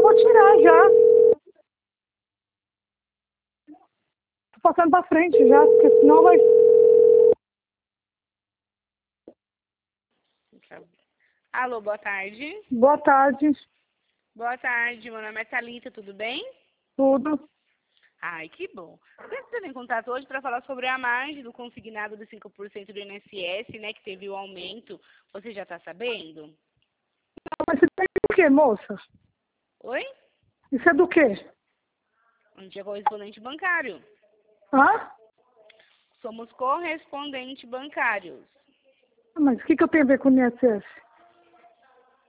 vou tirar já. Tô passando pra frente já, porque senão vai... Alô, boa tarde. Boa tarde. Boa tarde, meu nome é Thalita, tudo bem? Tudo. Ai, que bom. Você entrando em contato hoje para falar sobre a margem do consignado de 5% do INSS, né, que teve o aumento. Você já está sabendo? Mas você tem do quê, moça? Oi? Isso é do quê? A gente é correspondente bancário. Hã? Somos correspondente bancários. Mas o que eu tenho a ver com o INSS?